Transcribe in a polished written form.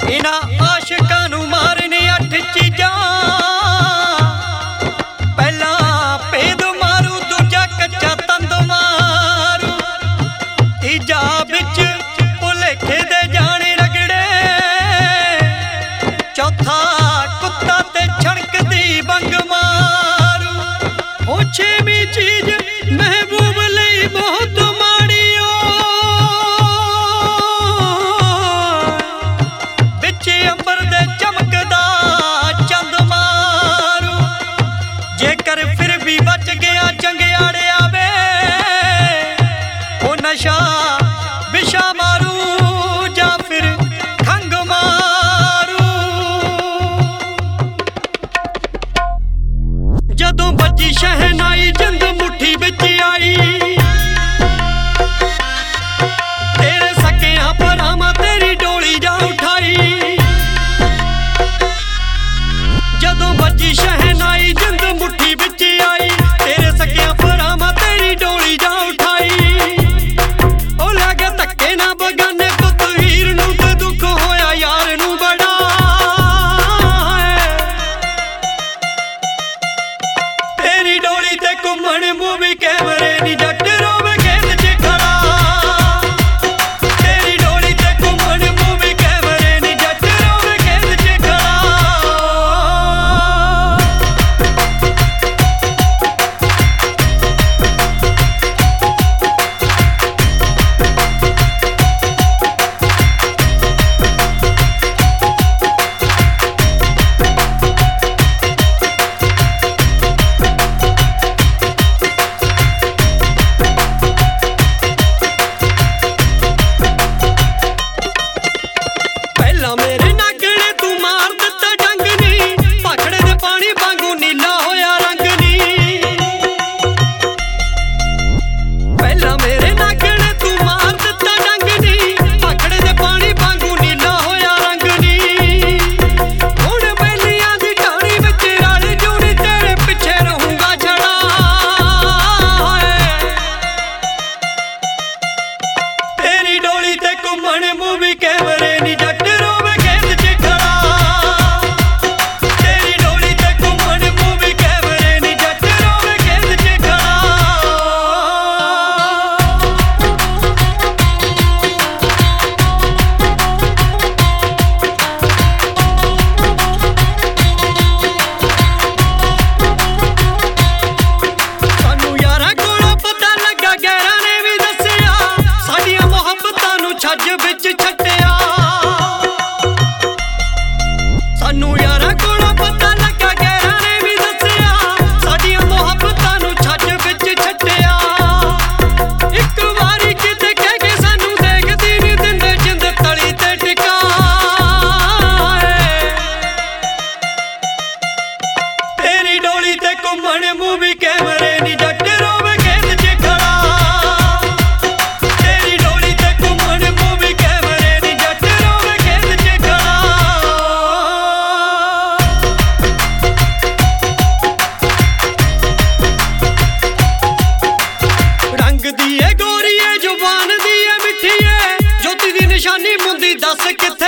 इन्हां आशिकां नूं मारने 8 चीज़ां। पहला भेद मारू, दूजा कच्चा तंद मारू, तीजा बिच भुलेखे दे जाने रगड़े, चौथा कुत्ता ते छणकदी बंग मारू। हो छेवीं चीज महबूब लई बहुत माड़ी ओ, बिच अंबर दे चमकदा चंद मारू। जेकर फिर भी बच गया जंगियाड़िया वे, ओ नशा विशा मारू जा फिर खंग मारू। जदों बजी शहनाई जिंद मुट्ठी बिच आई, तेरे सकियां भरावां तेरी डोली जा उठाई। जदों बजी शहनाई जिंद मुट्ठी बिच आई, तेरे सकियां भरावां तेरी डोली जा उठाई। ओ लगे धक्के ना बगाने पुत हीर नूं ते दुख होया यार नूं बड़ा। तेरी डोली ते घुमण मूवी कैमरे नी जट रोवे खेत च खड़ा। तेरी डोली ते घुमण मूवी कैमरे नी जट रोवे खेत च खड़ा। पहला मेरे नागणे तू मार दिता डंग नी, भाखड़े दे पानी वांगू नीला होया रंग नी। पहला मेरे नागणे तू मार दिता डंग नी, भाखड़े दे पानी वांगू नीला होया रंग नी। हुण बेलियां दी टाणी विच रल जूनी, तेरे पिछे रहूंगा छड़ा। तेरी डोली ते घुमण मूवी कैमरे नी जट रोवे खेत च खड़ा। तेरी डोली ते घुमण मूवी कैमरे नी जट रोवे खेत च खड़ा। सानू यारां कोलों पता लगा, गैरां ने भी दस्सिया, साडियां मुहब्बतां नूं छज विच छड्डिया। सानू यारां कोलों पता लगा, गैरां ने भी दस्सिया, साडियां मुहब्बतां नूं छज विच छड्डिया। इक वारी किते कह के सानू देखदी नी दिंदे, जिंद तली ते टिका। तेरी डोली ते घुमण मूवी कैमरे नी जट रोवे खेत च खड़ा। तेरी डोली ते घुमण मूवी कैमरे नी जट रोवे खेत च खड़ा। रंग दी ए गोरी ए जुबान दी ए मिठी ए, ज्योति दी निशानी मुंदी दस किथे